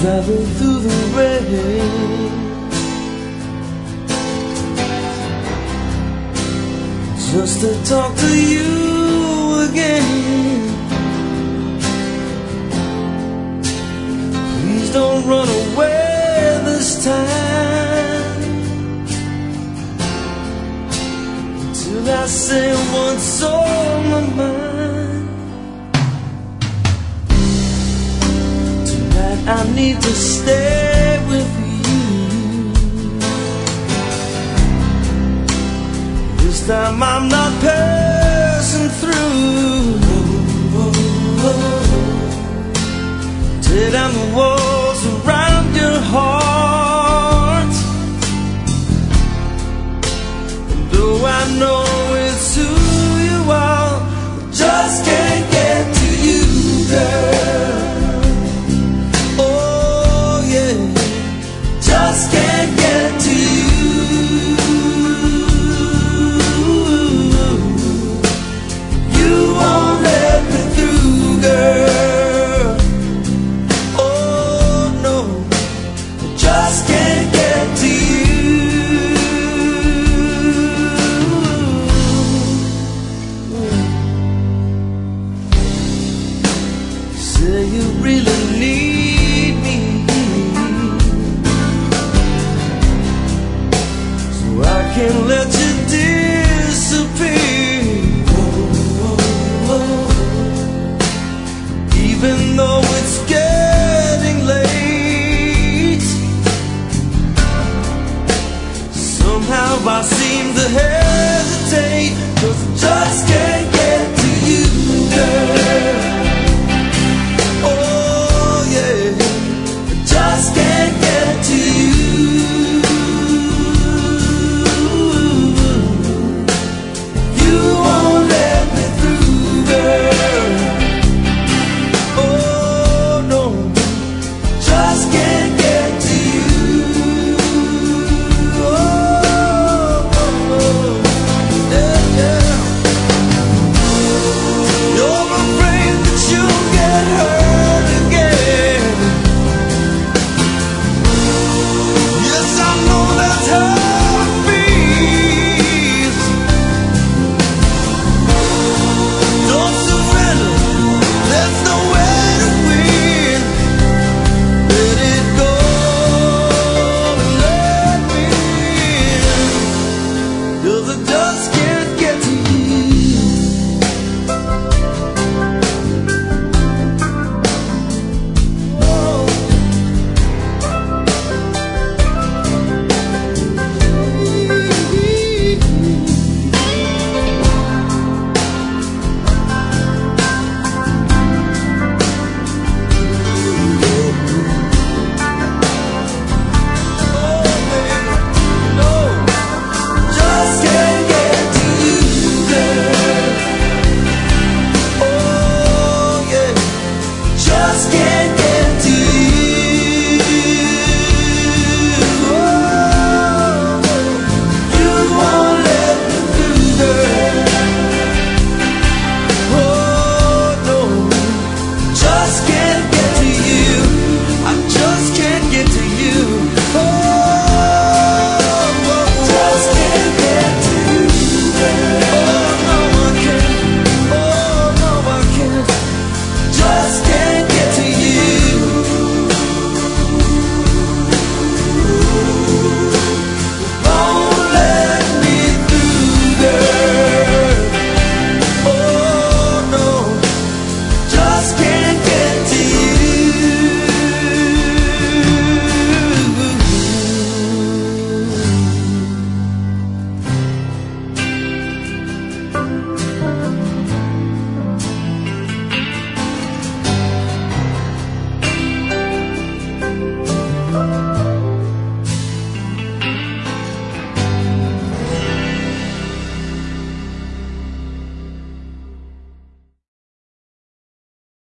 Driving through the rain, just to talk to you again. Please don't run away this time, till I say what's on my mind. Tonight I need to stay with you. This time I'm not passing through. Tear down the walls around your heart, and though I know it's who you are, I just can't get to you, girl. Oh yeah, just can't get to you. You won't let me through, girl. Oh no, I just can't get to you. Say you really need me, so I can't let you disappear. Even though it's getting late, somehow I seem to hesitate, 'cause I just can't